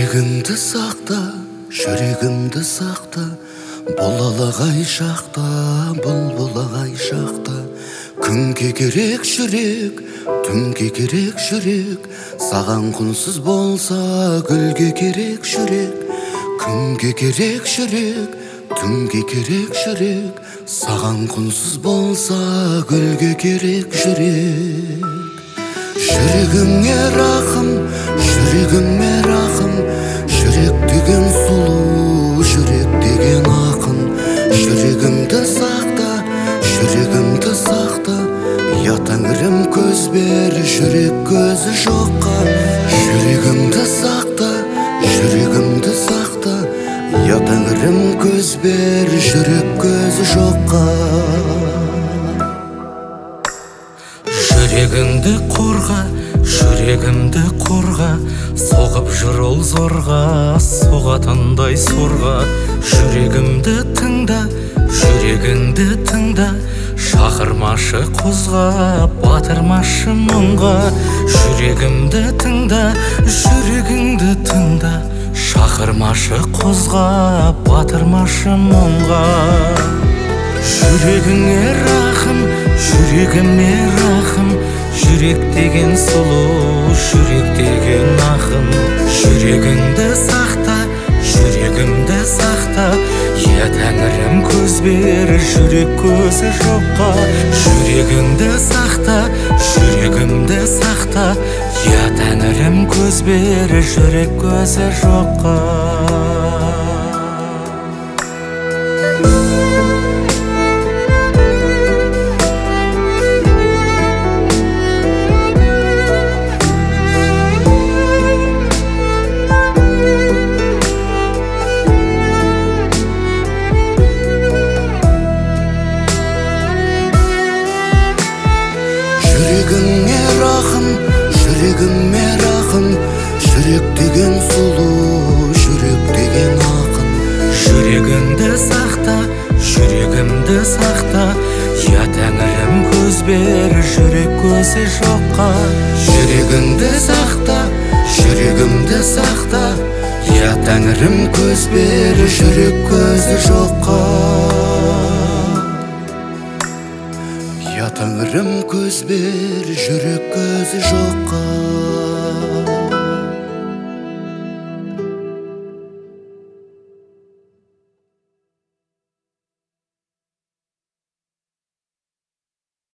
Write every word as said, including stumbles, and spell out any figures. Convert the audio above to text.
жүрегімді сақта, жүрегімді сақта, болалағай шақта, бұлбұлағай шақта. Күнге керек жүрек, түнге керек жүрек, саған құнсыз болса гүлге керек жүрек. Күнге керек жүрек, түнге керек жүрек, саған құнсыз болса гүлге керек жүрек. Жүрегіңе рахым, жүрегіме рахым, жүрек деген сұлу, жүрек деген ақын. Жүрегімді сақта, жүрегімді сақта, я тәңірім көз бер, жүрек көзі жоққа. Жүрегімді сақта, жүрегімді сақта, я тәңірім көз бер, жүрек көзі жоққа. Жүрегіңді қорға, жүрегімді қорға, соғып жүр ол зорға, соғатындай сорға. Жүрегімді тыңда, жүрегіңді тыңда, шақырмашы қозға, батырмашы мұңға. Жүрегімді тыңда, жүрегіңді тыңда, шақырмашы қозға, батырмашы мұңға. Жүрегіңе рахым, жүрегіме рахым, жүрек деген сұлу, жүрек деген ақын. Жүрегіңді сақта, жүрегімді сақта, я тәңірім көз бер, жүрек көзі жоққа. Жүрегіңді сақта, жүрегімді сақта, я тәңірім көз бер, жүрек көзі жоққа. Жүрегіңе рахым, жүрегіме рахым, жүрек деген сұлу, жүрек деген ақын. Жүрегіңді сақта, жүрегімді сақта, я тәңірім көз бер, жүрек көзі жоққа. Жүрегіңді сақта, жүрегімді сақта, я тәңірім көз бер, жүрек көзі жоққа. Я тәңірім көз бер, жүрек көзі жоққа.